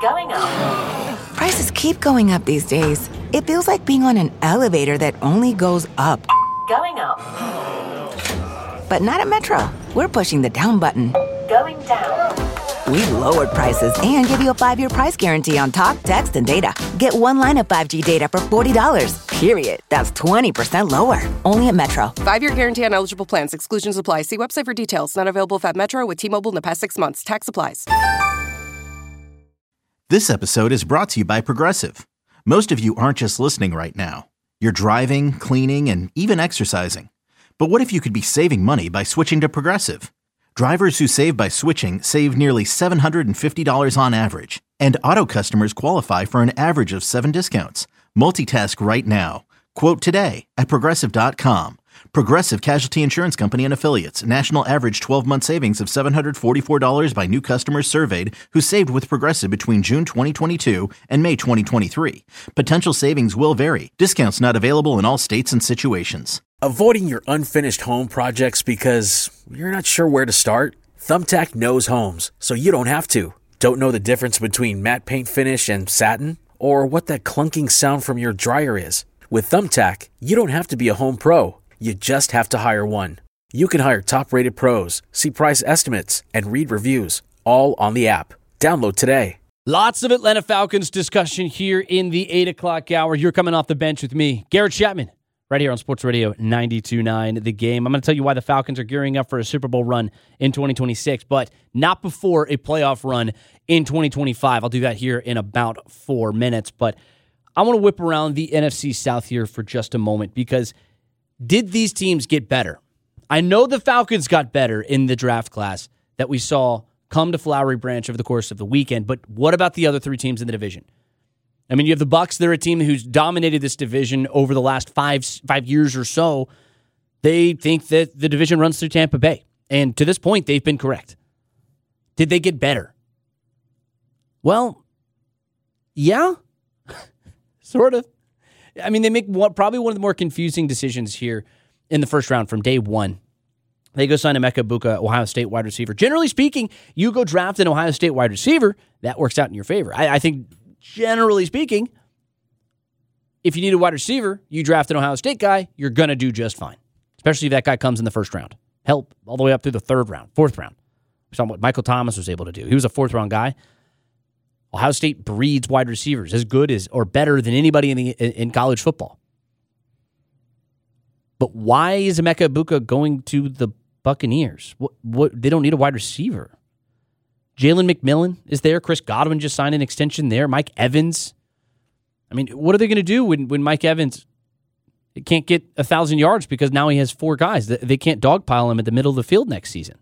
Going up. Prices keep going up these days. It feels like being on an elevator that only goes up. Going up. But not at Metro. We're pushing the down button. Going down. We've lowered prices and give you a 5-year price guarantee on talk, text, and data. Get one line of 5G data for $40, period. That's 20% lower. Only at Metro. 5-year guarantee on eligible plans. Exclusions apply. See website for details. Not available at Metro with T-Mobile in the past 6 months. Tax applies. This episode is brought to you by Progressive. Most of you aren't just listening right now. You're driving, cleaning, and even exercising. But what if you could be saving money by switching to Progressive? Drivers who save by switching save nearly $750 on average. And auto customers qualify for an average of 7 discounts. Multitask right now. Quote today at Progressive.com. Progressive Casualty Insurance Company and Affiliates. National average 12-month savings of $744 by new customers surveyed who saved with Progressive between June 2022 and May 2023. Potential savings will vary. Discounts not available in all states and situations. Avoiding your unfinished home projects because you're not sure where to start? Thumbtack knows homes, so you don't have to. Don't know the difference between matte paint finish and satin? Or what that clunking sound from your dryer is? With Thumbtack, you don't have to be a home pro. You just have to hire one. You can hire top-rated pros, see price estimates, and read reviews, all on the app. Download today. Lots of Atlanta Falcons discussion here in the 8 o'clock hour. You're coming off the bench with me, Garrett Chapman, right here on Sports Radio 92.9 The Game. I'm going to tell you why the Falcons are gearing up for a Super Bowl run in 2026, but not before a playoff run in 2025. I'll do that here in about 4 minutes, but I want to whip around the NFC South here for just a moment because did these teams get better? I know the Falcons got better in the draft class that we saw come to Flowery Branch over the course of the weekend, but what about the other 3 teams in the division? I mean, you have the Bucs. They're a team who's dominated this division over the last five years or so. They think that the division runs through Tampa Bay, and to this point, they've been correct. Did they get better? Well, yeah, sort of. I mean, they make probably one of the more confusing decisions here in the first round from day one. They go sign Emeka Egbuka, Ohio State wide receiver. Generally speaking, you go draft an Ohio State wide receiver, that works out in your favor. I think, generally speaking, if you need a wide receiver, you draft an Ohio State guy, you're going to do just fine, especially if that guy comes in the first round. Hell, all the way up through the third round, fourth round. We saw what Michael Thomas was able to do. He was a fourth-round guy. Ohio State breeds wide receivers as good as or better than anybody in college football. But why is Emeka Egbuka going to the Buccaneers? What they don't need a wide receiver. Jalen McMillan is there. Chris Godwin just signed an extension there. Mike Evans. I mean, what are they going to do when Mike Evans can't get 1,000 yards because now he has 4 guys? They can't dogpile him at the middle of the field next season.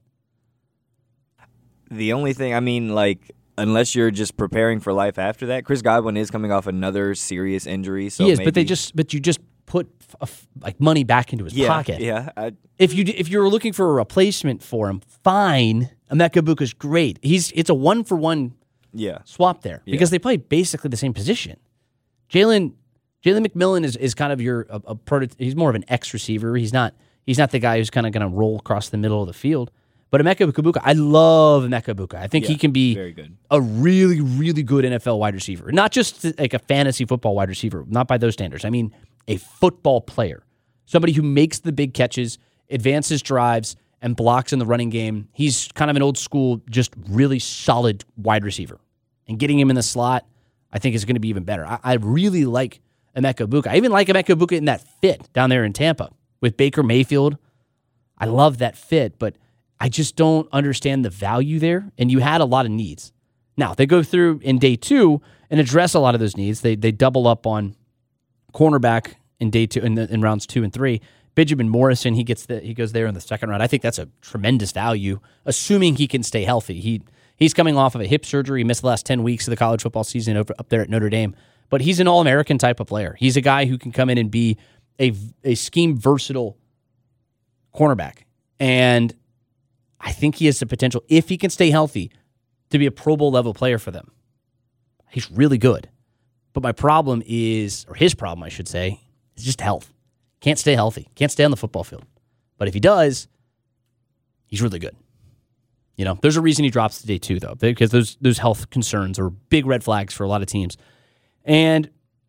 The only thing, unless you're just preparing for life after that, Chris Godwin is coming off another serious injury. So he is, but you just put money back into his pocket. Yeah. If you're looking for a replacement for him, fine. Emeka Egbuka's great. It's a 1-for-1 swap there because they play basically the same position. Jalen McMillan is kind of he's more of an X receiver. He's not the guy who's kind of going to roll across the middle of the field. But Emeka Egbuka, I love Emeka Egbuka. I think he can be very good. A really, really good NFL wide receiver. Not just like a fantasy football wide receiver, not by those standards. I mean a football player. Somebody who makes the big catches, advances drives, and blocks in the running game. He's kind of an old school, just really solid wide receiver. And getting him in the slot, I think is going to be even better. I really like Emeka Egbuka. I even like Emeka Egbuka in that fit down there in Tampa with Baker Mayfield. I love that fit, but I just don't understand the value there, and you had a lot of needs. Now, they go through in day 2 and address a lot of those needs. They double up on cornerback in day 2 in rounds 2 and 3. Benjamin Morrison, he goes there in the second round. I think that's a tremendous value, assuming he can stay healthy. He's coming off of a hip surgery. He missed the last 10 weeks of the college football season up there at Notre Dame, but he's an All-American type of player. He's a guy who can come in and be a scheme versatile cornerback, and I think he has the potential, if he can stay healthy, to be a Pro Bowl level player for them. He's really good. But my problem is, or his problem, I should say, is just health. Can't stay healthy. Can't stay on the football field. But if he does, he's really good. There's a reason he drops to day 2, though, because those health concerns are big red flags for a lot of teams. And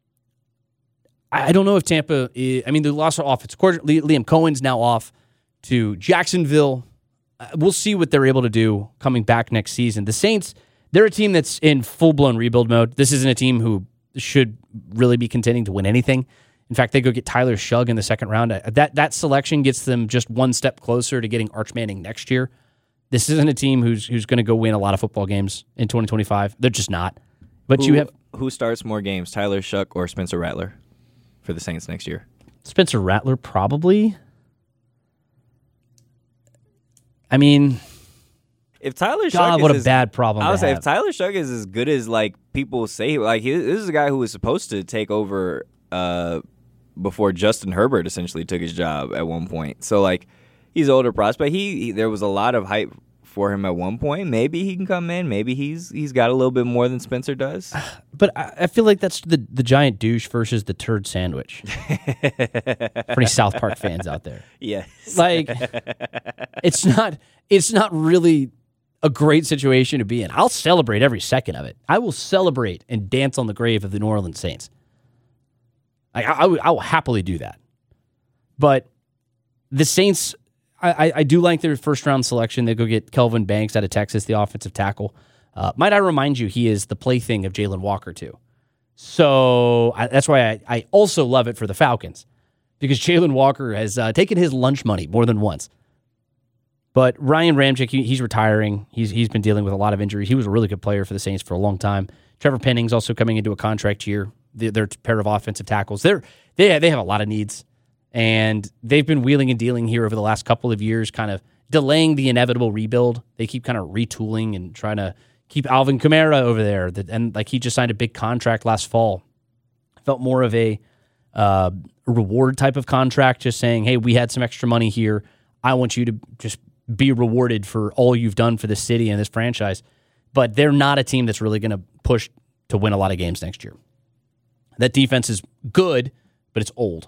I don't know if Tampa they lost their offensive coordinator. Liam Cohen's now off to Jacksonville. We'll see what they're able to do coming back next season. The Saints, they're a team that's in full-blown rebuild mode. This isn't a team who should really be contending to win anything. In fact, they go get Tyler Shugg in the second round. That selection gets them just one step closer to getting Arch Manning next year. This isn't a team who's going to go win a lot of football games in 2025. They're just not. But who starts more games, Tyler Shugg or Spencer Rattler for the Saints next year? Spencer Rattler, probably. I mean, if Tyler Shugg God, what a bad problem. I would to say have. if Tyler Shugg is as good as like people say, like this is a guy who was supposed to take over before Justin Herbert essentially took his job at one point. So like he's an older prospect. There was a lot of hype for him at one point. Maybe he can come in. Maybe he's got a little bit more than Spencer does. But I feel like that's the giant douche versus the turd sandwich. For any South Park fans out there. Yes. Like it's not really a great situation to be in. I'll celebrate every second of it. I will celebrate and dance on the grave of the New Orleans Saints. I will happily do that. But the Saints, I do like their first-round selection. They go get Kelvin Banks out of Texas, the offensive tackle. Might I remind you, he is the plaything of Jalen Walker, too. So that's why I also love it for the Falcons, because Jalen Walker has taken his lunch money more than once. But Ryan Ramczyk, he's retiring. He's been dealing with a lot of injuries. He was a really good player for the Saints for a long time. Trevor Penning's also coming into a contract year. They're a pair of offensive tackles. They have a lot of needs. And they've been wheeling and dealing here over the last couple of years, kind of delaying the inevitable rebuild. They keep kind of retooling and trying to keep Alvin Kamara over there. And like he just signed a big contract last fall. Felt more of a reward type of contract, just saying, hey, we had some extra money here. I want you to just be rewarded for all you've done for this city and this franchise. But they're not a team that's really going to push to win a lot of games next year. That defense is good, but it's old.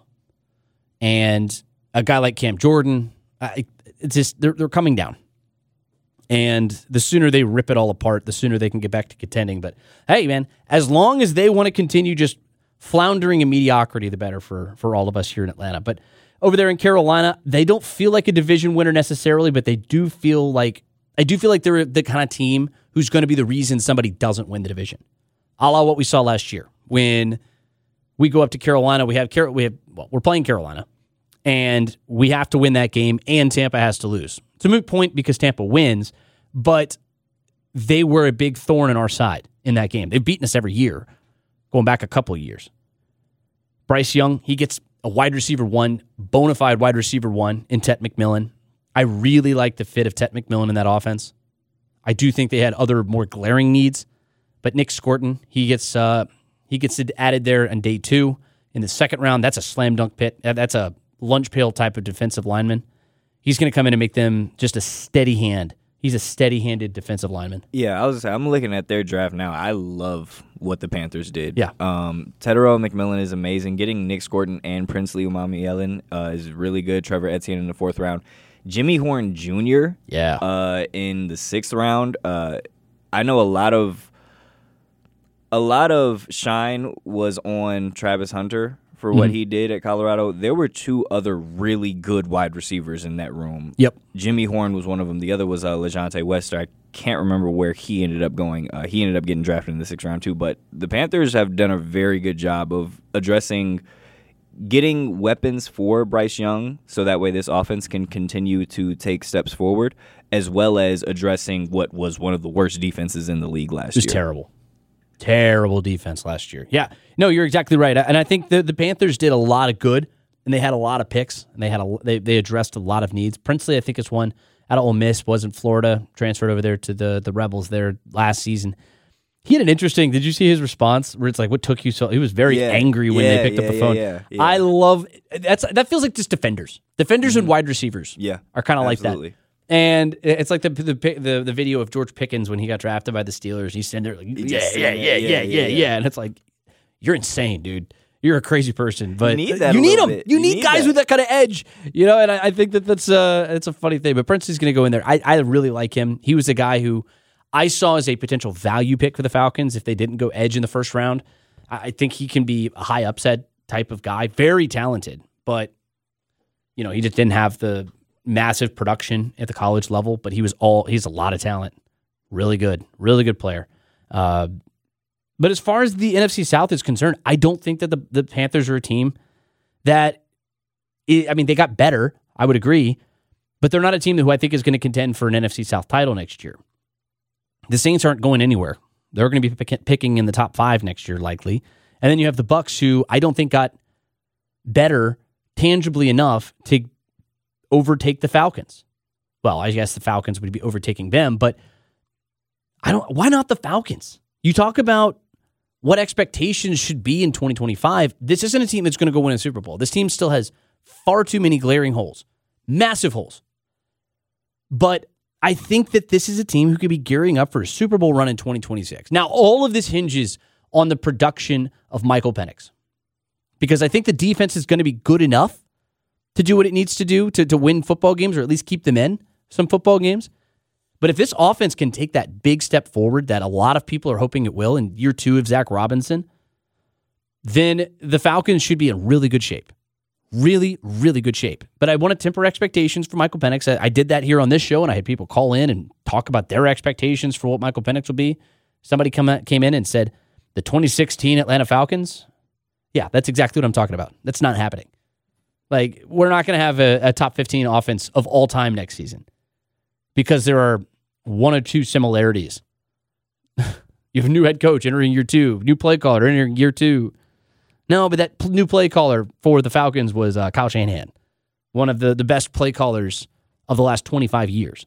And a guy like Cam Jordan, it's just they're coming down. And the sooner they rip it all apart, the sooner they can get back to contending. But hey, man, as long as they want to continue just floundering in mediocrity, the better for all of us here in Atlanta. But over there in Carolina, they don't feel like a division winner necessarily, but I do feel like they're the kind of team who's going to be the reason somebody doesn't win the division. A la what we saw last year when we go up to Carolina. We're playing Carolina, and we have to win that game, and Tampa has to lose. It's a moot point because Tampa wins, but they were a big thorn in our side in that game. They've beaten us every year, going back a couple of years. Bryce Young, he gets a wide receiver one, bona fide wide receiver one in Tet McMillan. I really like the fit of Tet McMillan in that offense. I do think they had other more glaring needs, but Nick Scorton, he gets added there on day 2 in the second round. That's a slam dunk pit. That's a lunch pail type of defensive lineman. He's going to come in and make them just a steady hand. He's a steady-handed defensive lineman. Yeah, I'm looking at their draft now. I love what the Panthers did. Yeah. Tedero McMillan is amazing. Getting Nick Scorton and Princely Umami-Ellen is really good. Trevor Etienne in the 4th round. Jimmy Horn Jr. In the 6th round. I know a lot of shine was on Travis Hunter for what he did at Colorado. There were 2 other really good wide receivers in that room. Yep. Jimmy Horn was one of them. The other was LeJontay Wester. I can't remember where he ended up going. He ended up getting drafted in the 6th round too. But the Panthers have done a very good job of getting weapons for Bryce Young so that way this offense can continue to take steps forward, as well as addressing what was one of the worst defenses in the league last year. It was terrible. Terrible defense last year. Yeah, no, you're exactly right. And I think the Panthers did a lot of good, and they had a lot of picks, and they addressed a lot of needs. Princely, I think, is one out of Ole Miss, was in Florida, transferred over there to the Rebels there last season. He had an interesting, did you see his response where it's like, what took you so, he was very angry when they picked up the phone. Yeah. I love, that feels like just defenders. Defenders and wide receivers are kind of like that. And it's like the video of George Pickens when he got drafted by the Steelers. He's sitting there like, yeah. And it's like, you're insane, dude. you're a crazy person. But You need that you a need little them. bit. You You need need guys that. with that kind of edge. You know, and I think that's it's a funny thing. But Princeton's going to go in there. I really like him. He was a guy who I saw as a potential value pick for the Falcons if they didn't go edge in the first round. I think he can be a high upside type of guy. Very talented, but he just didn't have the massive production at the college level. But he's a lot of talent. Really good player. But as far as the NFC South is concerned, I don't think that the Panthers are a team that, they got better, I would agree, but they're not a team who I think is going to contend for an NFC South title next year. The Saints aren't going anywhere. They're going to be picking in the top 5 next year, likely. And then you have the Bucs, who I don't think got better tangibly enough to overtake the Falcons. Well, I guess the Falcons would be overtaking them, but why not the Falcons? You talk about what expectations should be in 2025. This isn't a team that's going to go win a Super Bowl. This team still has far too many glaring holes, massive holes. But I think that this is a team who could be gearing up for a Super Bowl run in 2026. Now, all of this hinges on the production of Michael Penix, because I think the defense is going to be good enough to do what it needs to do to win football games, or at least keep them in some football games. But if this offense can take that big step forward that a lot of people are hoping it will in year 2 of Zach Robinson, then the Falcons should be in really good shape. Really, really good shape. But I want to temper expectations for Michael Penix. I did that here on this show, and I had people call in and talk about their expectations for what Michael Penix will be. Somebody came in and said, the 2016 Atlanta Falcons? Yeah, that's exactly what I'm talking about. That's not happening. Like, we're not going to have a top 15 offense of all time next season because there are 1 or 2 similarities. You have a new head coach entering year 2, new play caller entering year 2. No, but that new play caller for the Falcons was Kyle Shanahan, one of the best play callers of the last 25 years.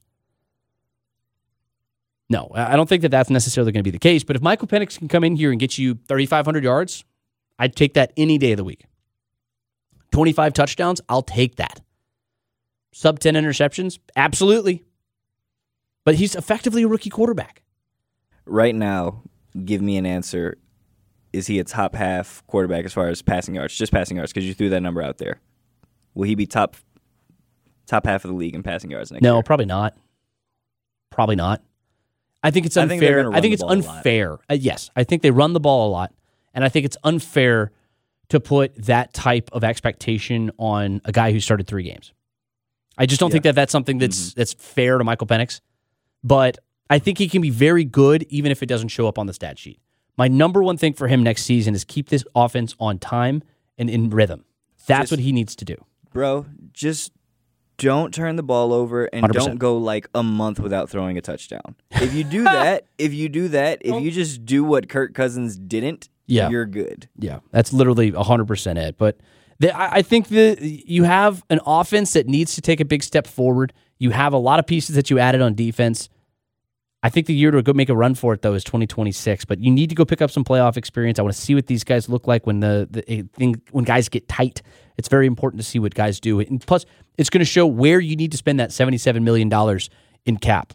No, I don't think that that's necessarily going to be the case, but if Michael Penix can come in here and get you 3,500 yards, I'd take that any day of the week. 25 touchdowns, I'll take that. Sub 10 interceptions, absolutely. But he's effectively a rookie quarterback. Right now, give me an answer. Is he a top half quarterback as far as passing yards? Just passing yards, because you threw that number out there. Will he be top half of the league in passing yards next year? No, probably not. Probably not. I think it's unfair. I think it's unfair. Yes, I think they run the ball a lot, and I think it's unfair to put that type of expectation on a guy who started 3 games. I just don't think that that's something that's fair to Michael Penix. But I think he can be very good even if it doesn't show up on the stat sheet. My number one thing for him next season is keep this offense on time and in rhythm. That's what he needs to do. Bro, just don't turn the ball over and 100%. don't go like a month without throwing a touchdown. If you do that, if you just do what Kirk Cousins didn't, you're good. Yeah, that's literally 100% it. But I think that you have an offense that needs to take a big step forward. You have a lot of pieces that you added on defense. I think the year to go make a run for it, though, is 2026. But you need to go pick up some playoff experience. I want to see what these guys look like when when guys get tight. It's very important to see what guys do. And plus, it's going to show where you need to spend that $77 million in cap.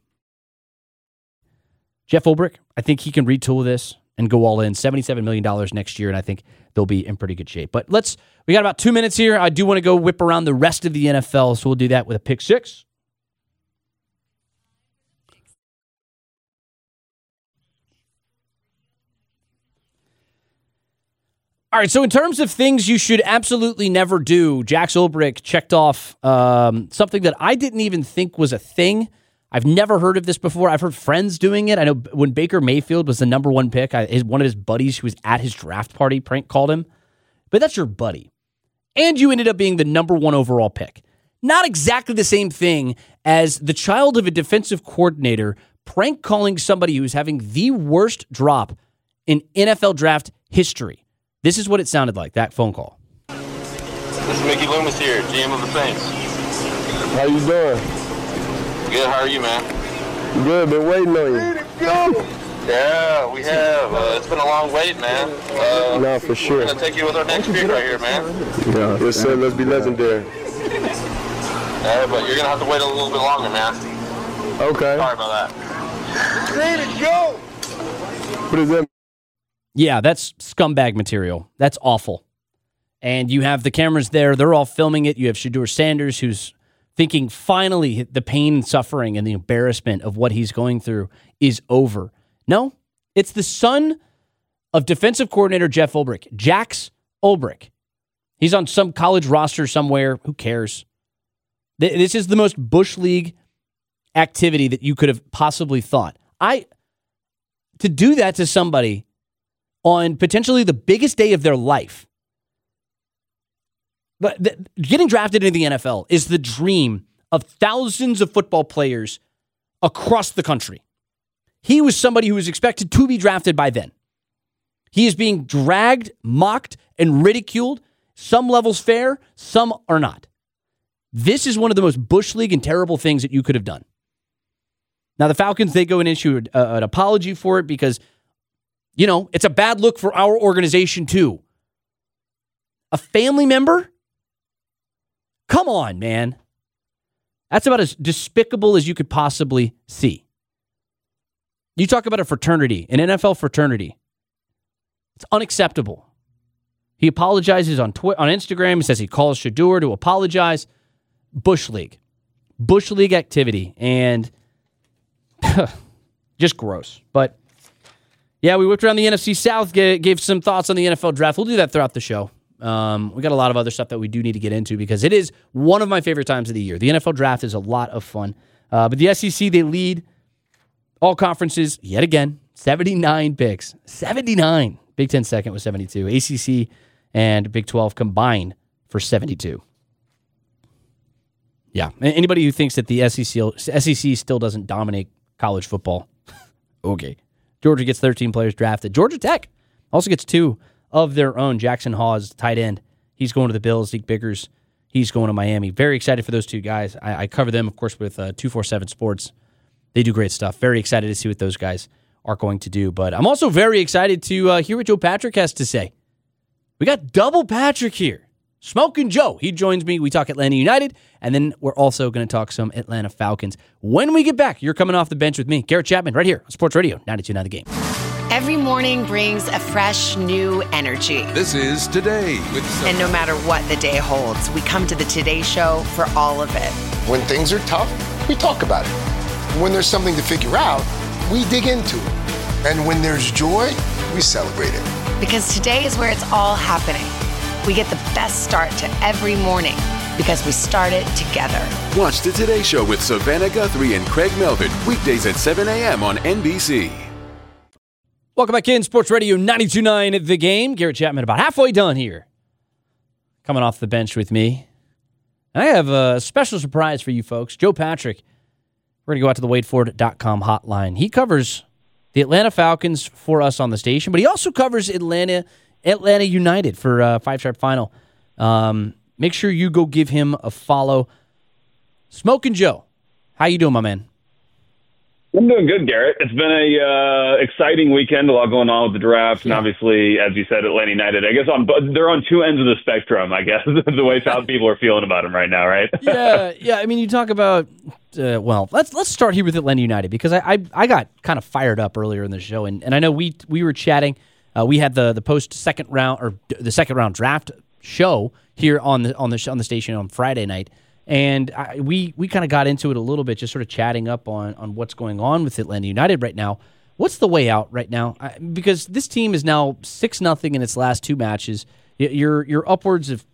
Jeff Ulbrich, I think he can retool this and go all in. $77 million next year, and I think they'll be in pretty good shape. But we got about 2 minutes here. I do want to go whip around the rest of the NFL, so we'll do that with a pick 6. All right, so in terms of things you should absolutely never do, Jax Ulbrich checked off something that I didn't even think was a thing. I've never heard of this before. I've heard friends doing it. I know when Baker Mayfield was the number 1 pick, one of his buddies who was at his draft party prank called him. But that's your buddy. And you ended up being the number 1 overall pick. Not exactly the same thing as the child of a defensive coordinator prank calling somebody who's having the worst drop in NFL draft history. This is what it sounded like, that phone call. This is Mickey Loomis here, GM of the Saints. How you doing? Good, how are you, man? Good, been waiting on you. Yeah, we have. It's been a long wait, man. No, for sure. We're going to take you with our next pick right here, man. Yeah, yes, sir, let's be legendary. Yeah, but you're going to have to wait a little bit longer, man. Okay. Sorry about that. Ready to go! What is that? Yeah, that's scumbag material. That's awful. And you have the cameras there. They're all filming it. You have Shedeur Sanders, who's thinking finally the pain and suffering and the embarrassment of what he's going through is over. No, it's the son of defensive coordinator Jeff Ulbrich, Jax Ulbrich. He's on some college roster somewhere. Who cares? This is the most Bush League activity that you could have possibly thought. To do that to somebody on potentially the biggest day of their life. But getting drafted into the NFL is the dream of thousands of football players across the country. He was somebody who was expected to be drafted by then. He is being dragged, mocked, and ridiculed. Some levels fair, some are not. This is one of the most Bush League and terrible things that you could have done. Now, the Falcons, they go and issue an apology for it because, it's a bad look for our organization too. A family member? Come on, man. That's about as despicable as you could possibly see. You talk about a fraternity, an NFL fraternity. It's unacceptable. He apologizes on Instagram. He says he calls Shedeur to apologize. Bush League activity, and just gross. But yeah, we whipped around the NFC South, gave some thoughts on the NFL draft. We'll do that throughout the show. We got a lot of other stuff that we do need to get into because it is one of my favorite times of the year. The NFL draft is a lot of fun. But the SEC, they lead all conferences yet again. 79 picks. 79. Big Ten second with 72. ACC and Big 12 combined for 72. Yeah. Anybody who thinks that the SEC still doesn't dominate college football, okay. Georgia gets 13 players drafted. Georgia Tech also gets 2 of their own. Jackson Hawes, tight end. He's going to the Bills. Zeke Biggers, he's going to Miami. Very excited for those 2 guys. I cover them, of course, with 247 Sports. They do great stuff. Very excited to see what those guys are going to do. But I'm also very excited to hear what Joe Patrick has to say. We got double Patrick here. Smoking Joe. He joins me. We talk Atlanta United, and then we're also going to talk some Atlanta Falcons. When we get back, you're coming off the bench with me, Garrett Chapman, right here on Sports Radio 92.9 The Game. Every morning brings a fresh, new energy. This is Today with And no matter what the day holds, we come to the Today Show for all of it. When things are tough, we talk about it. When there's something to figure out, we dig into it. And when there's joy, we celebrate it. Because today is where it's all happening. We get the best start to every morning because we start it together. Watch the Today Show with Savannah Guthrie and Craig Melvin, weekdays at 7 a.m. on NBC. Welcome back in Sports Radio 92.9 The Game. Garrett Chapman about halfway done here. Coming off the bench with me. I have a special surprise for you folks. Joe Patrick. We're going to go out to the WadeFord.com hotline. He covers the Atlanta Falcons for us on the station, but he also covers Atlanta United for Five Stripe Final. Make sure you go give him a follow. Smoking Joe, how you doing, my man? I'm doing good, Garrett. It's been a exciting weekend, a lot going on with the draft, and obviously, as you said, Atlanta United. I guess they're on 2 ends of the spectrum, I guess, the way South people are feeling about them right now, right? Yeah. I mean, you talk about, let's start here with Atlanta United, because I got kind of fired up earlier in the show, and I know we were chatting. We had the post second round or the second round draft show here on the station on Friday night. And we kind of got into it a little bit, just sort of chatting up on what's going on with Atlanta United right now. What's the way out right now? Because this team is now 6-0 in its last 2 matches. You're upwards of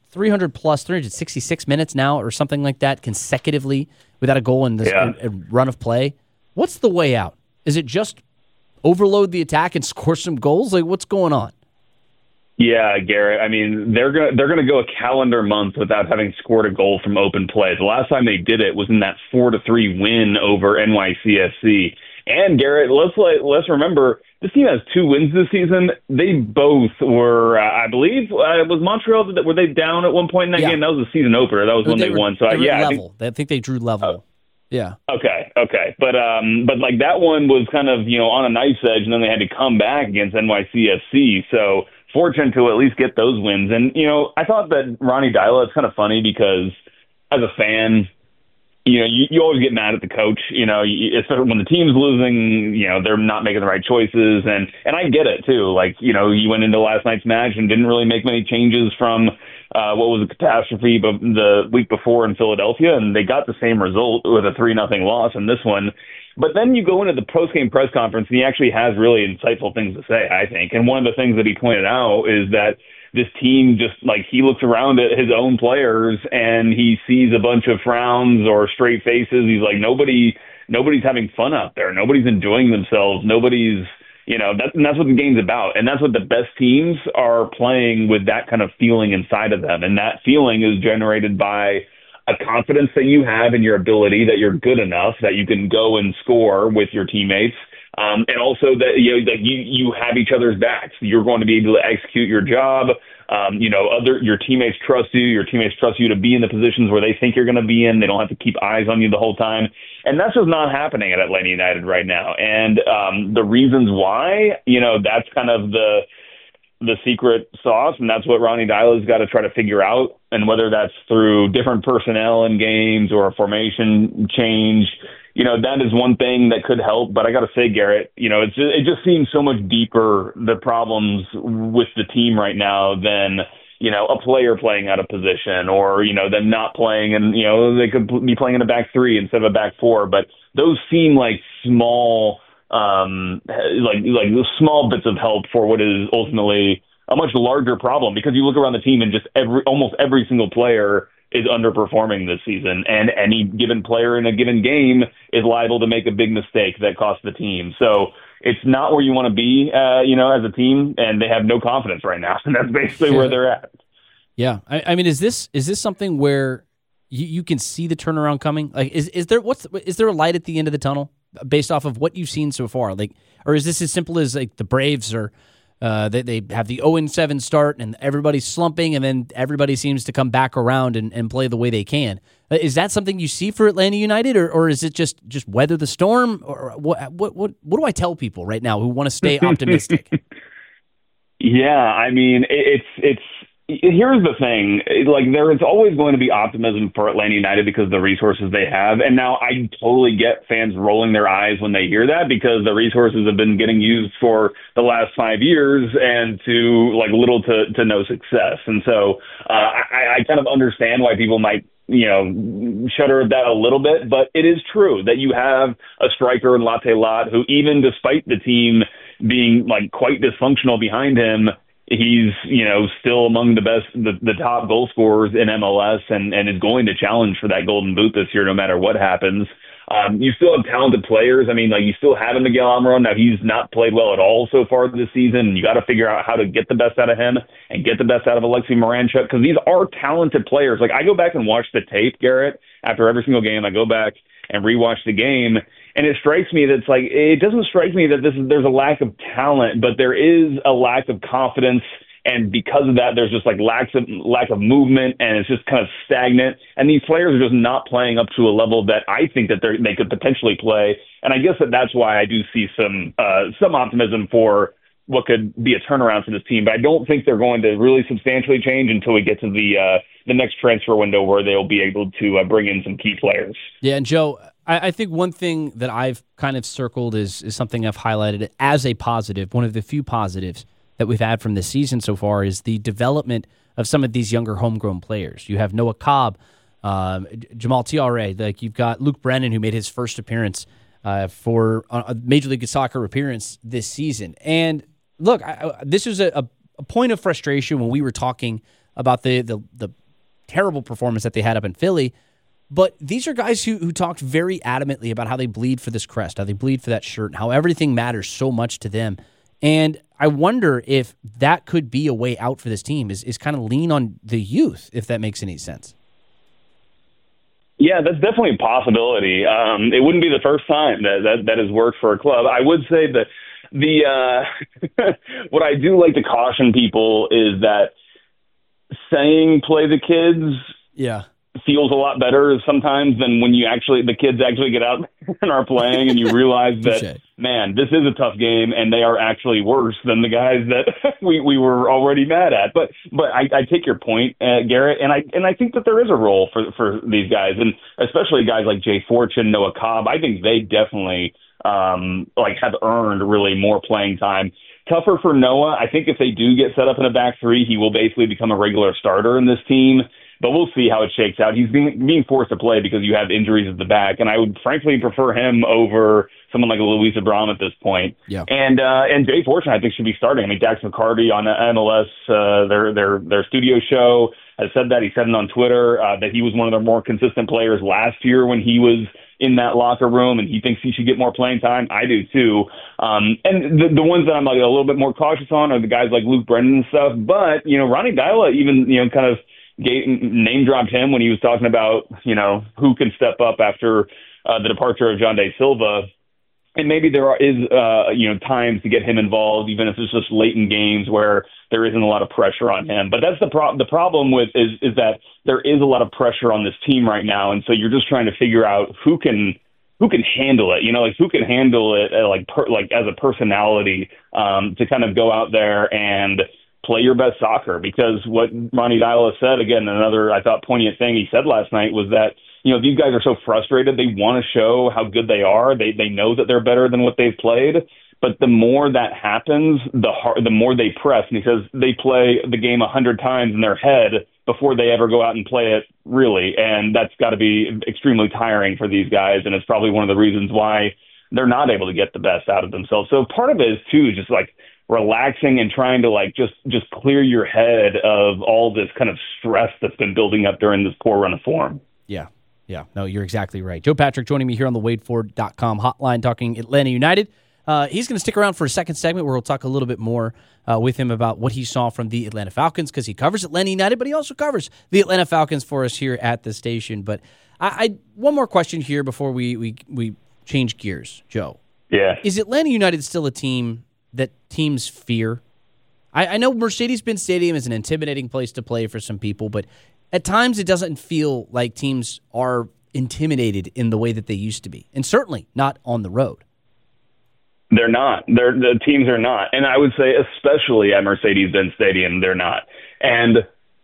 366 minutes now or something like that consecutively without a goal in this run of play. What's the way out? Is it just overload the attack and score some goals? Like, what's going on? Yeah, Garrett. I mean, they're gonna go a calendar month without having scored a goal from open play. The last time they did it was in that 4-3 win over NYCFC. And Garrett, let's remember this team has 2 wins this season. They both were, I believe, it was Montreal. Were they down at one point in that game? That was the season opener. That was when they won. So level. I think they drew level. Yeah. Okay. But like that one was kind of on a knife's edge, and then they had to come back against NYCFC. So fortunate to at least get those wins. And, I thought that Ronnie Deila, it's kind of funny because as a fan, you always get mad at the coach, especially when the team's losing, they're not making the right choices. And I get it too. Like, you went into last night's match and didn't really make many changes from what was a catastrophe the week before in Philadelphia, and they got the same result with a 3-0 loss in this one. But then you go into the post-game press conference, and he actually has really insightful things to say, I think. And one of the things that he pointed out is that this team just, like, he looks around at his own players, and he sees a bunch of frowns or straight faces. He's like, nobody's having fun out there. Nobody's enjoying themselves. Nobody's, that's what the game's about. And that's what the best teams are playing with, that kind of feeling inside of them. And that feeling is generated by a confidence that you have in your ability, that you're good enough, that you can go and score with your teammates. And also that you have each other's backs. You're going to be able to execute your job. Your teammates trust you. Your teammates trust you to be in the positions where they think you're going to be in. They don't have to keep eyes on you the whole time. And that's just not happening at Atlanta United right now. And the reasons why, that's kind of the secret sauce, and that's what Ronny Deila's got to try to figure out. And whether that's through different personnel in games or a formation change, that is one thing that could help. But I got to say, Garrett, it just seems so much deeper, the problems with the team right now, than a player playing out of position, or them not playing, and they could be playing in a back three instead of a back four. But those seem like small, like small bits of help for what is ultimately a much larger problem, because you look around the team and just almost every single player is underperforming this season, and any given player in a given game is liable to make a big mistake that costs the team. So it's not where you want to be, as a team, and they have no confidence right now, and that's basically where they're at. Yeah, I mean, is this something where you can see the turnaround coming? Like, is there a light at the end of the tunnel based off of what you've seen so far? Like, or is this as simple as like the Braves are? They have the 0-7 start and everybody's slumping, and then everybody seems to come back around and play the way they can. Is that something you see for Atlanta United, or is it just weather the storm? Or what do I tell people right now who want to stay optimistic? Yeah, I mean, it's here's the thing. Like, there is always going to be optimism for Atlanta United because of the resources they have. And now I totally get fans rolling their eyes when they hear that, because the resources have been getting used for the last 5 years and to like little to no success. And so I kind of understand why people might, shudder at that a little bit, but it is true that you have a striker in Latte Lot who, even despite the team being like quite dysfunctional behind him, he's, still among the best, the top goal scorers in MLS, and is going to challenge for that Golden Boot this year, no matter what happens. You still have talented players. I mean, like, you still have a Miguel Almiron. Now, he's not played well at all so far this season. You got to figure out how to get the best out of him and get the best out of Alexi Moranchuk, because these are talented players. Like, I go back and watch the tape, Garrett, after every single game. I go back and rewatch the game, and it strikes me that it's like, it doesn't strike me that there's a lack of talent, but there is a lack of confidence. And because of that, there's just like lack of movement, and it's just kind of stagnant. And these players are just not playing up to a level that I think that they could potentially play. And I guess that's why I do see some optimism for what could be a turnaround for this team. But I don't think they're going to really substantially change until we get to the next transfer window, where they'll be able to bring in some key players. Yeah, and Joe, I think one thing that I've kind of circled is something I've highlighted as a positive, one of the few positives that we've had from this season so far, is the development of some of these younger homegrown players. You have Noah Cobb, Jamal Tiare, like you've got Luke Brennan, who made his first appearance for a Major League Soccer appearance this season. And look, this was a point of frustration when we were talking about the terrible performance that they had up in Philly. But these are guys who talked very adamantly about how they bleed for this crest, how they bleed for that shirt, and how everything matters so much to them. And I wonder if that could be a way out for this team, is kind of lean on the youth, if that makes any sense. Yeah, that's definitely a possibility. It wouldn't be the first time that has worked for a club. I would say that what I do like to caution people is that saying play the kids feels a lot better sometimes than when the kids actually get out and are playing, and you realize that, man, this is a tough game, and they are actually worse than the guys that we were already mad at. But I take your point, Garrett, and I think that there is a role for these guys, and especially guys like Jay Fortune, Noah Cobb. I think they definitely have earned really more playing time. tougher for Noah. I think if they do get set up in a back three, he will basically become a regular starter in this team. But we'll see how it shakes out. He's being forced to play because you have injuries at the back, and I would frankly prefer him over someone like Luis Abram at this point. Yeah. And Jay Fortune, I think, should be starting. I mean, Dax McCarty on MLS, their studio show, has said that. He said it on Twitter that he was one of their more consistent players last year when he was in that locker room, and he thinks he should get more playing time. I do too. And the ones that I'm like a little bit more cautious on are the guys like Luke Brennan and stuff. But Ronnie Deila even kind of name dropped him when he was talking about who can step up after the departure of John Day Silva. And maybe there is times to get him involved, even if it's just late in games where there isn't a lot of pressure on him. But that's the problem with is that there is a lot of pressure on this team right now, and so you're just trying to figure out who can handle it. Who can handle it as a personality to kind of go out there and play your best soccer. Because what Ronnie Deila said, again, another I thought poignant thing he said last night was that these guys are so frustrated. They want to show how good they are. They know that they're better than what they've played. But the more that happens, the more they press. And he says they play the game 100 times in their head before they ever go out and play it, really. And that's got to be extremely tiring for these guys. And it's probably one of the reasons why they're not able to get the best out of themselves. So part of it is, too, just like relaxing and trying to just clear your head of all this kind of stress that's been building up during this poor run of form. Yeah, no, you're exactly right. Joe Patrick joining me here on the WadeFord.com hotline talking Atlanta United. He's going to stick around for a second segment where we'll talk a little bit more with him about what he saw from the Atlanta Falcons, because he covers Atlanta United, but he also covers the Atlanta Falcons for us here at the station. But I one more question here before we change gears, Joe. Yeah. Is Atlanta United still a team that teams fear? I know Mercedes-Benz Stadium is an intimidating place to play for some people, but at times it doesn't feel like teams are intimidated in the way that they used to be, and certainly not on the road. They're not. The teams are not. And I would say especially at Mercedes-Benz Stadium, they're not. And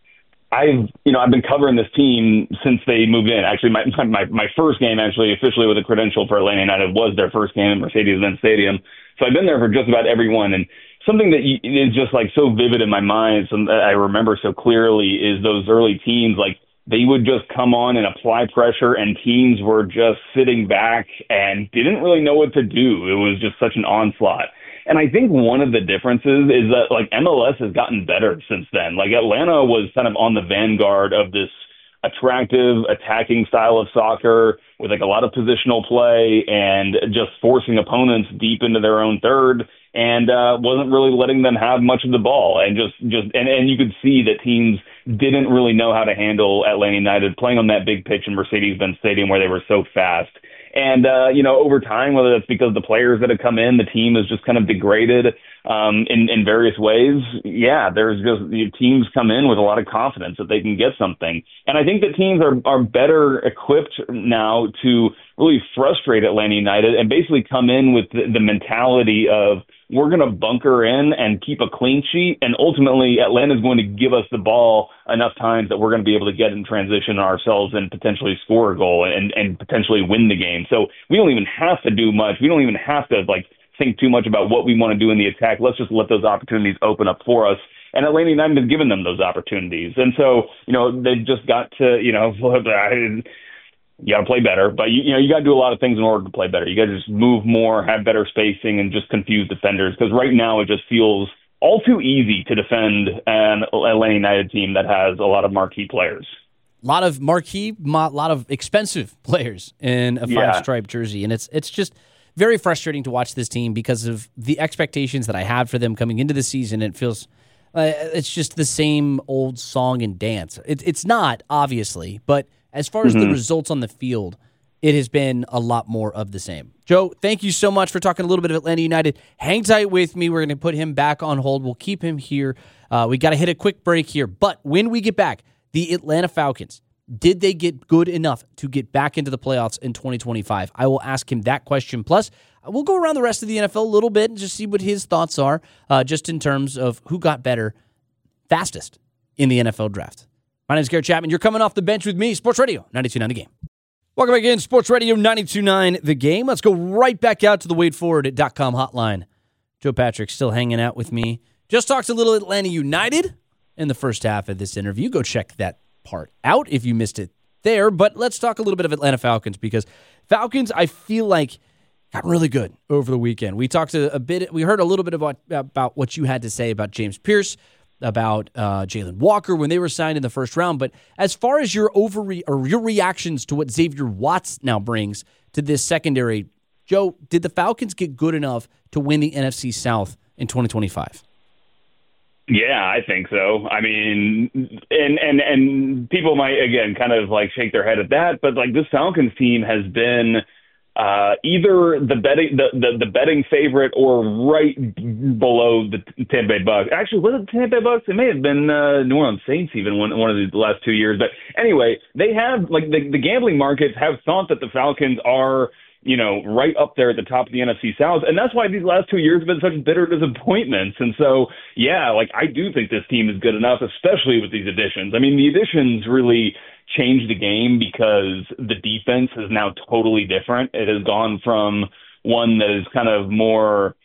I've been covering this team since they moved in. Actually, my first game actually officially with a credential for Atlanta United was their first game at Mercedes-Benz Stadium. So I've been there for just about every one. And something that is just like so vivid in my mind, something that I remember so clearly, is those early teams. Like, they would just come on and apply pressure, and teams were just sitting back and didn't really know what to do. It was just such an onslaught. And I think one of the differences is that MLS has gotten better since then. Atlanta was kind of on the vanguard of this attractive attacking style of soccer with a lot of positional play and just forcing opponents deep into their own third, and wasn't really letting them have much of the ball. And and you could see that teams didn't really know how to handle Atlanta United playing on that big pitch in Mercedes-Benz Stadium where they were so fast. And, over time, whether that's because the players that have come in, the team is just kind of degraded in various ways. Yeah, there's just teams come in with a lot of confidence that they can get something. And I think that teams are better equipped now to really frustrate Atlanta United and basically come in with the mentality of, we're going to bunker in and keep a clean sheet, and ultimately Atlanta is going to give us the ball enough times that we're going to be able to get in transition ourselves and potentially score a goal and potentially win the game. So we don't even have to do much. We don't even have to think too mumuch about what we want to do in the attack. Let's just let those opportunities open up for us. And Atlanta United has given them those opportunities. And so, they've just got to, you got to play better, but you got to do a lot of things in order to play better. You got to just move more, have better spacing, and just confuse defenders. Because right now it just feels all too easy to defend an Atlanta United team that has a lot of marquee players. A lot of marquee, a lot of expensive players in a five-stripe jersey, and it's just very frustrating to watch this team because of the expectations that I had for them coming into the season. It feels it's just the same old song and dance. It's not, obviously, but as far as the results on the field, it has been a lot more of the same. Joe, thank you so much for talking a little bit of Atlanta United. Hang tight with me. We're going to put him back on hold. We'll keep him here. We got to hit a quick break here. But when we get back, the Atlanta Falcons, did they get good enough to get back into the playoffs in 2025? I will ask him that question. Plus, we'll go around the rest of the NFL a little bit and just see what his thoughts are, just in terms of who got better fastest in the NFL draft. My name is Garrett Chapman. You're coming off the bench with me, Sports Radio 92.9 The Game. Welcome back in, Sports Radio 92.9 The Game. Let's go right back out to the WadeFord.com hotline. Joe Patrick still hanging out with me. Just talked a little Atlanta United in the first half of this interview. Go check that part out if you missed it there. But let's talk a little bit of Atlanta Falcons, because Falcons, I feel like, got really good over the weekend. We talked we heard a little bit about what you had to say about James Pierce, about Jalen Walker when they were signed in the first round. But as far as your reactions to what Xavier Watts now brings to this secondary, Joe, did the Falcons get good enough to win the NFC South in 2025? Yeah, I think so. I mean, and people might, again, kind of like shake their head at that, but like this Falcons team has been either the betting favorite or right below the Tampa Bay Bucks. Actually, was it the Tampa Bay Bucks? It may have been New Orleans Saints even one of the last 2 years. But anyway, they have, like, the gambling markets have thought that the Falcons are, right up there at the top of the NFC South. And that's why these last 2 years have been such bitter disappointments. And so, yeah, like, I do think this team is good enough, especially with these additions. I mean, the additions really changed the game because the defense is now totally different. It has gone from one that is kind of more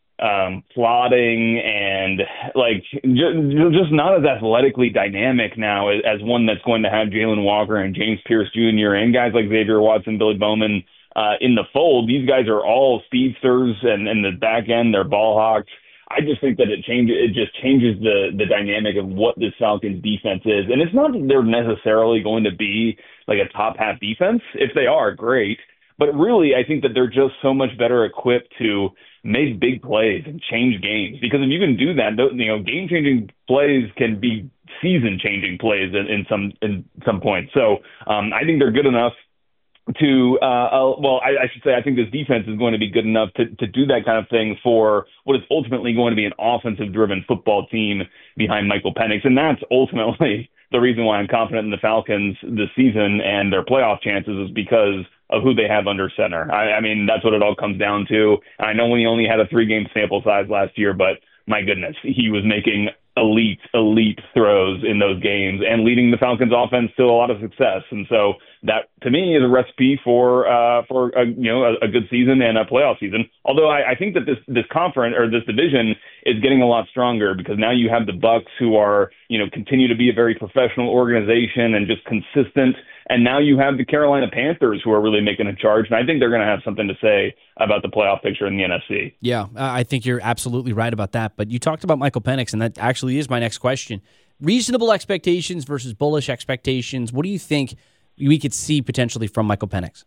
plodding and like just not as athletically dynamic now as one that's going to have Jalen Walker and James Pierce Jr. and guys like Xavier Watson, Billy Bowman in the fold. These guys are all speedsters, and in the back end, they're ball hawks. I just think that it just changes the dynamic of what this Falcons defense is. And it's not that they're necessarily going to be like a top half defense. If they are, great. But really, I think that they're just so much better equipped to make big plays and change games. Because if you can do that, game-changing plays can be season-changing plays in some points. So I think they're good enough to I should say I think this defense is going to be good enough to do that kind of thing for what is ultimately going to be an offensive-driven football team behind Michael Penix. And that's ultimately the reason why I'm confident in the Falcons this season and their playoff chances, is because of who they have under center. I mean, that's what it all comes down to. I know we only had a 3-game sample size last year, but my goodness, he was making elite throws in those games and leading the Falcons offense to a lot of success. And so that, to me, is a recipe for a good season and a playoff season. Although I think that this conference or this division is getting a lot stronger, because now you have the Bucks, who are, continue to be a very professional organization and just consistent. And now you have the Carolina Panthers, who are really making a charge. And I think they're going to have something to say about the playoff picture in the NFC. Yeah, I think you're absolutely right about that. But you talked about Michael Penix, and that actually is my next question. Reasonable expectations versus bullish expectations. What do you think we could see potentially from Michael Penix?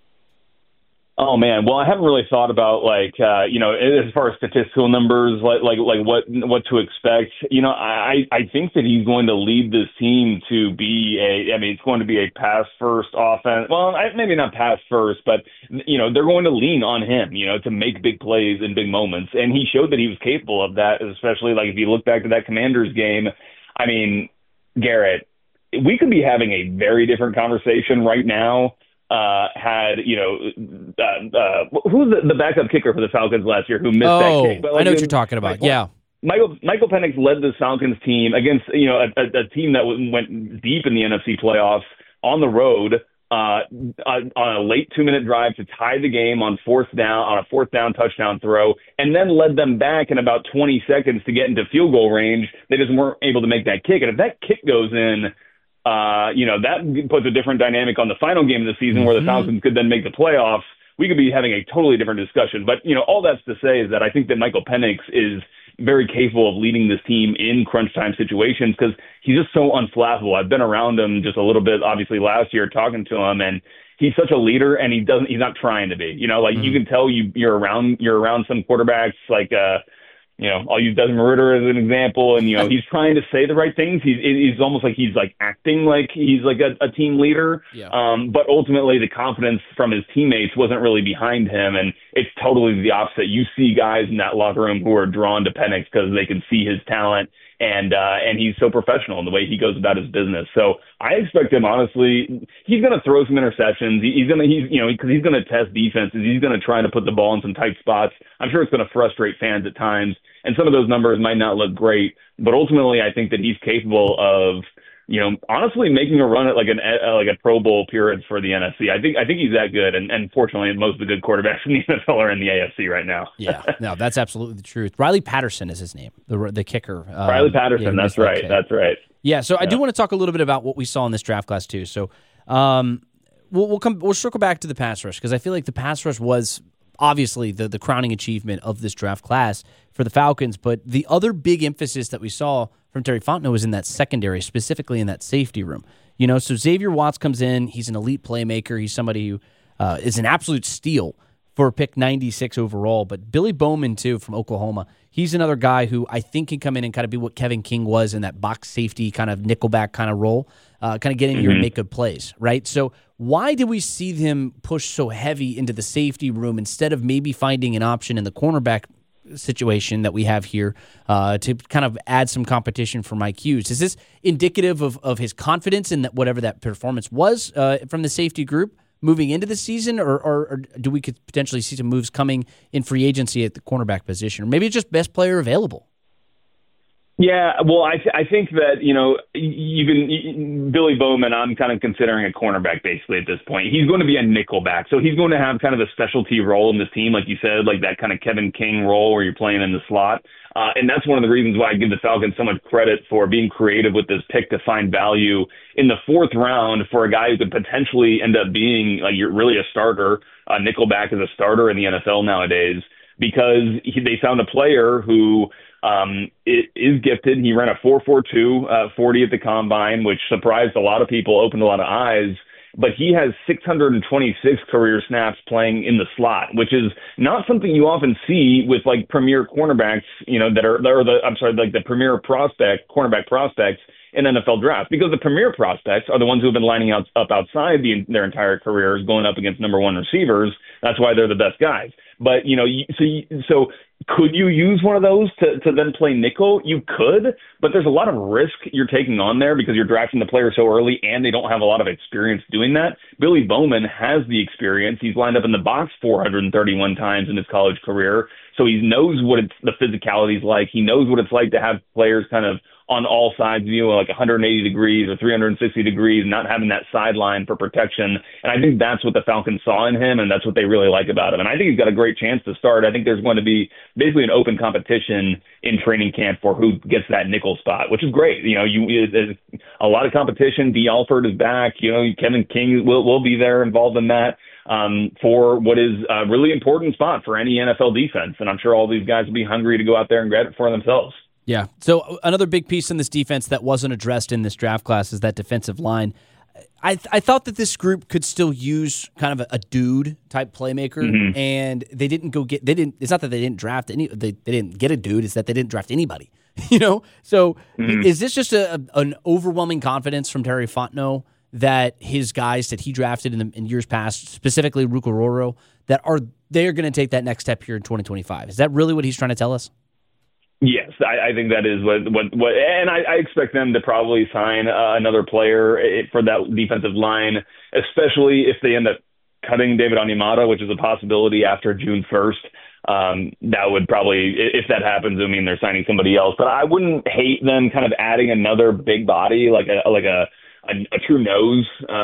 Oh man, well, I haven't really thought about as far as statistical numbers, like what to expect. I think that he's going to lead this team to be it's going to be a pass first offense. Well, maybe not pass first, but they're going to lean on him, to make big plays in big moments, and he showed that he was capable of that. Especially like if you look back to that Commanders game. I mean, Garrett, we could be having a very different conversation right now. Who's the backup kicker for the Falcons last year who missed that kick? But, I know what you're talking about. Michael Penix led the Falcons team against a team that went deep in the NFC playoffs on the road on a late 2-minute drive to tie the game on a fourth down touchdown throw, and then led them back in about 20 seconds to get into field goal range. They just weren't able to make that kick, and if that kick goes in, that puts a different dynamic on the final game of the season, where the Falcons could then make the playoffs. We could be having a totally different discussion. But, all that's to say is that I think that Michael Penix is very capable of leading this team in crunch time situations, because he's just so unflappable. I've been around him just a little bit, obviously, last year talking to him, and he's such a leader, and he's not trying to be. You can tell you're around some quarterbacks, like I'll use Desmond Ridder as an example, and he's trying to say the right things. He's almost like he's like acting like he's like a team leader. Yeah. But ultimately, the confidence from his teammates wasn't really behind him, and it's totally the opposite. You see guys in that locker room who are drawn to Penix because they can see his talent, and he's so professional in the way he goes about his business. So I expect him, honestly, he's going to throw some interceptions. He's going to test defenses. He's going to try to put the ball in some tight spots. I'm sure it's going to frustrate fans at times. And some of those numbers might not look great, but ultimately I think that he's capable of honestly making a run at like a Pro Bowl appearance for the NFC. I think he's that good, and fortunately, most of the good quarterbacks in the NFL are in the AFC right now. Yeah, no, that's absolutely the truth. Riley Patterson is his name, the kicker. Riley Patterson, that's right. That's right. Yeah, so I do want to talk a little bit about what we saw in this draft class too. So we'll circle back to the pass rush because I feel like the pass rush was obviously the crowning achievement of this draft class for the Falcons, but the other big emphasis that we saw from Terry Fontenot was in that secondary, specifically in that safety room. So Xavier Watts comes in. He's an elite playmaker. He's somebody who is an absolute steal for pick 96 overall. But Billy Bowman, too, from Oklahoma, he's another guy who I think can come in and kind of be what Kevin King was in that box safety kind of nickelback kind of role, kind of get in here and make good plays, right? So why did we see him push so heavy into the safety room instead of maybe finding an option in the cornerback situation that we have here to kind of add some competition for Mike Hughes? Is this indicative of his confidence in that whatever that performance was from the safety group moving into the season, or do we could potentially see some moves coming in free agency at the cornerback position, or maybe it's just best player available? Yeah, well, I think that, Billy Bowman, I'm kind of considering a cornerback basically at this point. He's going to be a nickelback, so he's going to have kind of a specialty role in this team, like you said, like that kind of Kevin King role where you're playing in the slot. And that's one of the reasons why I give the Falcons so much credit for being creative with this pick to find value in the fourth round for a guy who could potentially end up being like you're really a starter. Nickelback is a starter in the NFL nowadays because they found a player who is gifted. He ran a 4.42 40 at the combine, which surprised a lot of people, opened a lot of eyes. But he has 626 career snaps playing in the slot, which is not something you often see with like premier cornerbacks, the premier cornerback prospects in NFL draft, because the premier prospects are the ones who have been lining up outside their entire careers, going up against number one receivers. That's why they're the best guys. But, so could you use one of those to then play nickel? You could, but there's a lot of risk you're taking on there because you're drafting the player so early and they don't have a lot of experience doing that. Billy Bowman has the experience. He's lined up in the box 431 times in his college career, so he knows what the physicality is like. He knows what it's like to have players kind of on all sides of you, like 180 degrees or 360 degrees, not having that sideline for protection. And I think that's what the Falcons saw in him, and that's what they really like about him. And I think he's got a great chance to start. I think there's going to be basically an open competition in training camp for who gets that nickel spot, which is great. There's a lot of competition. Dee Alford is back. Kevin King will be there involved in that for what is a really important spot for any NFL defense. And I'm sure all these guys will be hungry to go out there and grab it for themselves. Yeah. So another big piece in this defense that wasn't addressed in this draft class is that defensive line. I thought that this group could still use kind of a dude type playmaker, and they didn't go get. They didn't. It's not that they didn't draft any. They didn't get a dude. It's that they didn't draft anybody. So is this just an overwhelming confidence from Terry Fontenot that his guys that he drafted in years past, specifically Rukaroro, they're going to take that next step here in 2025? Is that really what he's trying to tell us? Yes, I think that is what, and I expect them to probably sign another player for that defensive line, especially if they end up cutting David Onyemata, which is a possibility after June 1st. That would probably, if that happens, I mean they're signing somebody else. But I wouldn't hate them kind of adding another big body like a true nose.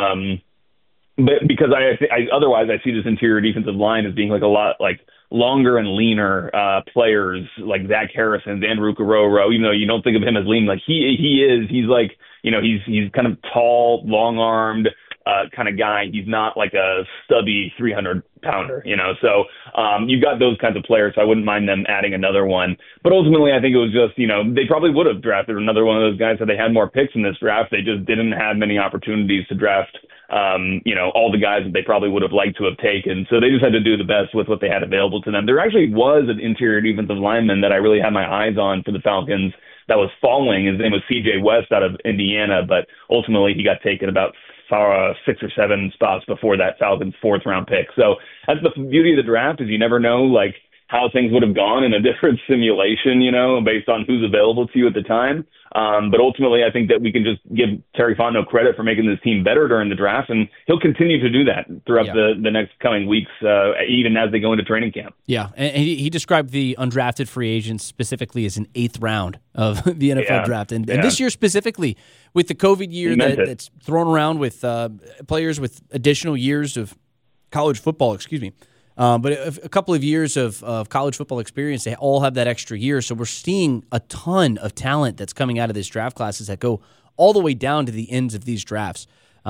But because otherwise I see this interior defensive line as being like a lot like longer and leaner players like Zach Harrison, Andrew Rukaroro, even though you don't think of him as lean, like he's like, he's kind of tall, long-armed kind of guy. He's not like a stubby 300-pounder, So you've got those kinds of players, so I wouldn't mind them adding another one. But ultimately, I think it was just, they probably would have drafted another one of those guys if they had more picks in this draft. They just didn't have many opportunities to draft all the guys that they probably would have liked to have taken. So they just had to do the best with what they had available to them. There actually was an interior defensive lineman that I really had my eyes on for the Falcons that was falling. His name was C.J. West out of Indiana, but ultimately he got taken about 6 or 7 spots before that Falcons 4th round pick. So that's the beauty of the draft, is you never know, like, how things would have gone in a different simulation, based on who's available to you at the time. But ultimately, I think that we can just give Terry Fontenot credit for making this team better during the draft, and he'll continue to do that throughout the next coming weeks, even as they go into training camp. Yeah, and he described the undrafted free agents specifically as an 8th round of the NFL draft. And this year specifically, with the COVID year that's thrown around with players with additional years of college football, but a couple of years of college football experience, they all have that extra year. So we're seeing a ton of talent that's coming out of this draft classes that go all the way down to the ends of these drafts.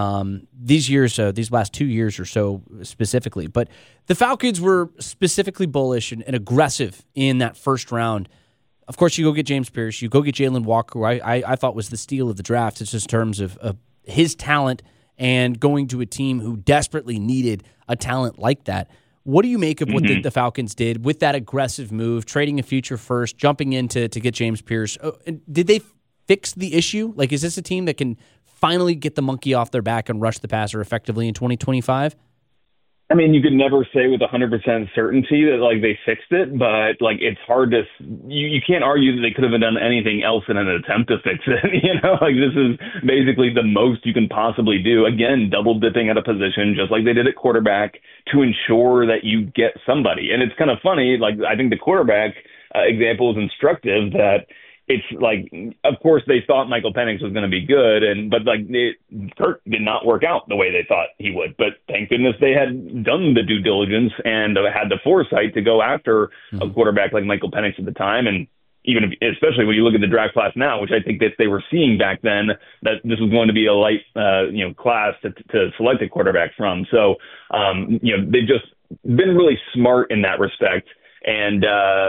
These last 2 years or so specifically. But the Falcons were specifically bullish and aggressive in that first round. Of course, you go get James Pierce, you go get Jalen Walker, who I thought was the steal of the draft. It's just in terms of his talent and going to a team who desperately needed a talent like that. What do you make of what the Falcons did with that aggressive move, trading a future first, jumping in to get James Pierce? Did they fix the issue? Like, is this a team that can finally get the monkey off their back and rush the passer effectively in 2025? I mean, you could never say with 100% certainty that they fixed it, but it's hard to. You can't argue that they could have done anything else in an attempt to fix it. This is basically the most you can possibly do. Again, double dipping at a position, just like they did at quarterback, to ensure that you get somebody. And it's kind of funny. I think the quarterback example is instructive that. It's of course they thought Michael Penix was going to be good, but Kirk did not work out the way they thought he would. But thank goodness they had done the due diligence and had the foresight to go after a quarterback like Michael Penix at the time. And especially when you look at the draft class now, which I think that they were seeing back then, that this was going to be a light, class to select a quarterback from. So, they've just been really smart in that respect. And,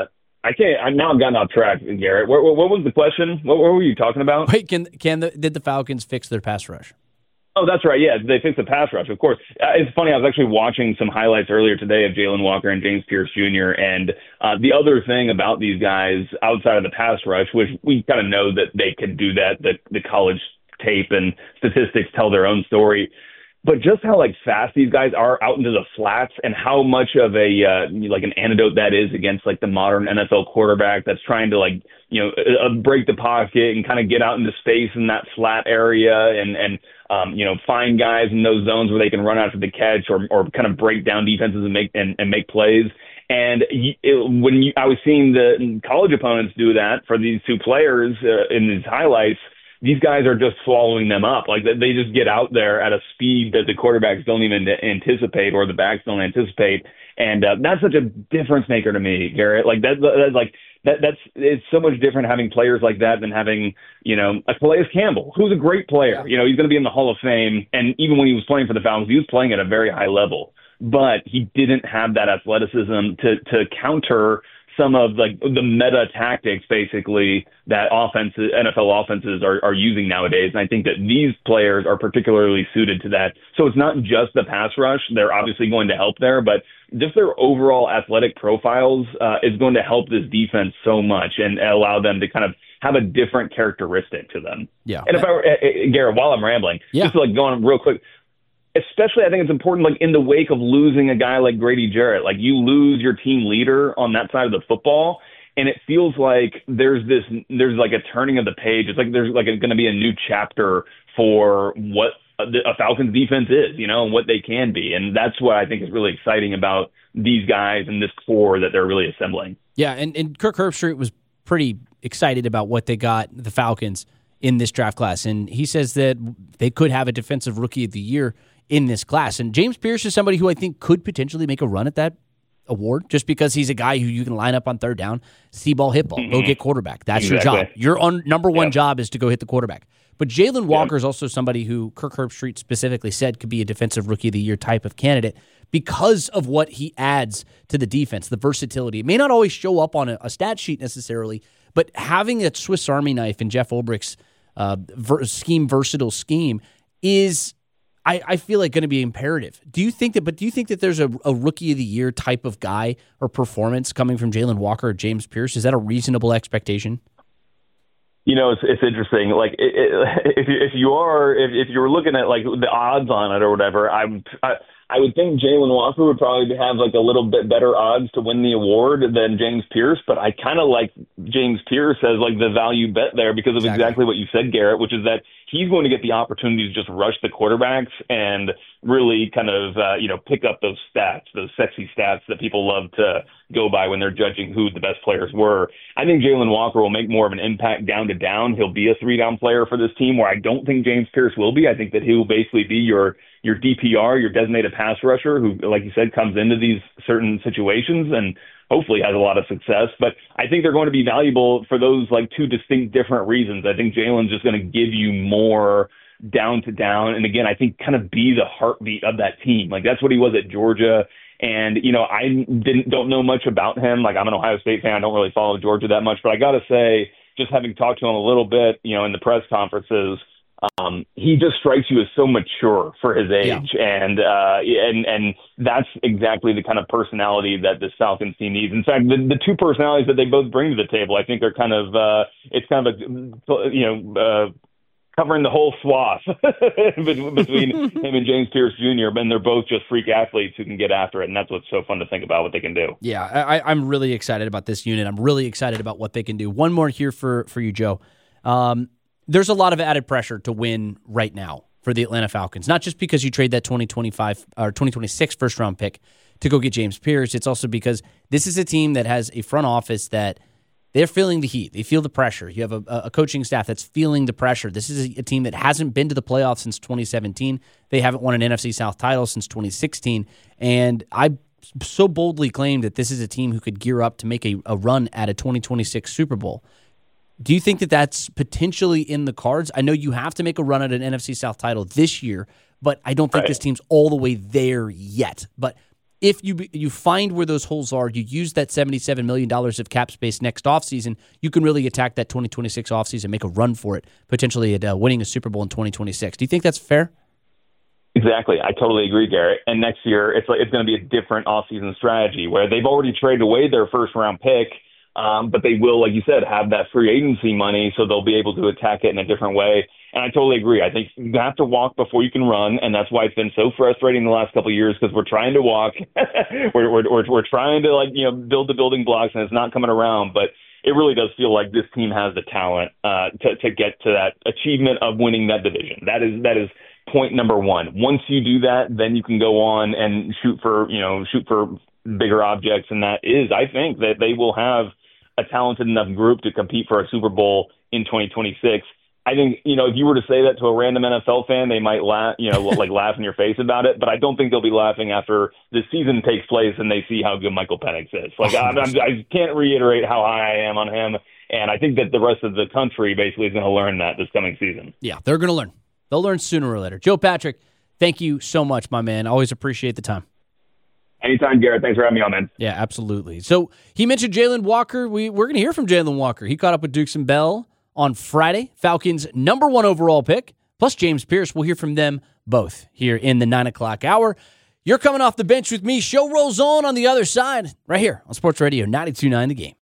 now I've gotten off track, Garrett. What was the question? What were you talking about? Wait, did the Falcons fix their pass rush? Oh, that's right. Yeah, they fixed the pass rush, of course. It's funny. I was actually watching some highlights earlier today of Jalen Walker and James Pierce Jr. And the other thing about these guys outside of the pass rush, which we kind of know that they could do that, the college tape and statistics tell their own story. But just how fast these guys are out into the flats, and how much of an antidote that is against the modern NFL quarterback that's trying to break the pocket and kind of get out into space in that flat area and find guys in those zones where they can run after the catch or kind of break down defenses and make plays. And I was seeing the college opponents do that for these two players in these highlights. These guys are just swallowing them up. They just get out there at a speed that the quarterbacks don't even anticipate, or the backs don't anticipate. And that's such a difference maker to me, Garrett. It's so much different having players like that than having, a Calais Campbell, who's a great player. He's going to be in the Hall of Fame. And even when he was playing for the Falcons, he was playing at a very high level. But he didn't have that athleticism to counter some of the meta tactics, basically, that NFL offenses are using nowadays. And I think that these players are particularly suited to that. So it's not just the pass rush. They're obviously going to help there, but just their overall athletic profiles is going to help this defense so much and allow them to kind of have a different characteristic to them. Yeah. And if I were, Garrett, while I'm rambling, just go on real quick, especially I think it's important, in the wake of losing a guy like Grady Jarrett, you lose your team leader on that side of the football, and it feels like there's a turning of the page. It's there's going to be a new chapter for what a Falcons defense is, and what they can be. And that's what I think is really exciting about these guys and this core that they're really assembling. Yeah. And Kirk Herbstreit was pretty excited about what they got, the Falcons, in this draft class. And he says that they could have a defensive rookie of the year in this class. And James Pierce is somebody who I think could potentially make a run at that award, just because he's a guy who you can line up on third down, see ball, hit ball, go get quarterback. That's your job. Your number one job is to go hit the quarterback. But Jalen Walker is also somebody who Kirk Herbstreit specifically said could be a defensive rookie of the year type of candidate because of what he adds to the defense, the versatility. It may not always show up on a stat sheet necessarily, but having a Swiss Army knife in Jeff Ulbricht's versatile scheme is, I feel going to be imperative. Do you think that there's a rookie of the year type of guy or performance coming from Jalen Walker or James Pierce? Is that a reasonable expectation? It's interesting. If you were looking at the odds on it or whatever, I would think Jalen Walker would probably have like a little bit better odds to win the award than James Pierce, but I kind of like James Pierce as like the value bet there because of exactly what you said, Garrett, which is that he's going to get the opportunity to just rush the quarterbacks and really kind of, pick up those stats, those sexy stats that people love to go by when they're judging who the best players were. I think Jalen Walker will make more of an impact down to down. He'll be a 3-down player for this team where I don't think James Pierce will be. I think that he will basically be your DPR, your designated pass rusher who, like you said, comes into these certain situations and hopefully has a lot of success. But I think they're going to be valuable for those like two distinct different reasons. I think Jalen's just going to give you more down to down. And again, I think kind of be the heartbeat of that team. Like that's what he was at Georgia. And, I don't know much about him. Like I'm an Ohio State fan. I don't really follow Georgia that much, but I got to say, just having talked to him a little bit, in the press conferences, he just strikes you as so mature for his age. Yeah. And that's exactly the kind of personality that this Falcons team needs. In fact, the two personalities that they both bring to the table, I think are kind of, covering the whole swath between him and James Pierce Jr., and they're both just freak athletes who can get after it, and that's what's so fun to think about what they can do. Yeah, I'm really excited about this unit. I'm really excited about what they can do. One more here for you, Joe. There's a lot of added pressure to win right now for the Atlanta Falcons, not just because you trade that 2025 or 2026 first-round pick to go get James Pierce. It's also because this is a team that has a front office that they're feeling the heat. They feel the pressure. You have a coaching staff that's feeling the pressure. This is a team that hasn't been to the playoffs since 2017. They haven't won an NFC South title since 2016. And I so boldly claim that this is a team who could gear up to make a run at a 2026 Super Bowl. Do you think that that's potentially in the cards? I know you have to make a run at an NFC South title this year, but I don't think this team's all the way there yet. But if you find where those holes are, you use that $77 million of cap space next offseason, you can really attack that 2026 offseason, make a run for it, potentially at winning a Super Bowl in 2026. Do you think that's fair? Exactly. I totally agree, Garrett. And next year, it's going to be a different offseason strategy where they've already traded away their first-round pick, but they will, like you said, have that free agency money, so they'll be able to attack it in a different way. And I totally agree. I think you have to walk before you can run, and that's why it's been so frustrating the last couple of years because we're trying to walk. we're trying to build the building blocks, and it's not coming around. But it really does feel like this team has the talent to get to that achievement of winning that division. That is point number one. Once you do that, then you can go on and shoot for bigger objects, and that is, I think, that they will have a talented enough group to compete for a Super Bowl in 2026. I think, if you were to say that to a random NFL fan, they might laugh, laugh in your face about it. But I don't think they'll be laughing after the season takes place and they see how good Michael Penix is. I can't reiterate how high I am on him. And I think that the rest of the country basically is going to learn that this coming season. Yeah, they're going to learn. They'll learn sooner or later. Joe Patrick, thank you so much, my man. Always appreciate the time. Anytime, Garrett. Thanks for having me on, man. Yeah, absolutely. So he mentioned Jalen Walker. We're going to hear from Jalen Walker. He caught up with Dukes and Bell on Friday. Falcons' #1 overall pick, plus James Pierce. We'll hear from them both here in the 9 o'clock hour. You're coming off the bench with me. Show rolls on the other side, right here on Sports Radio 92.9 The Game.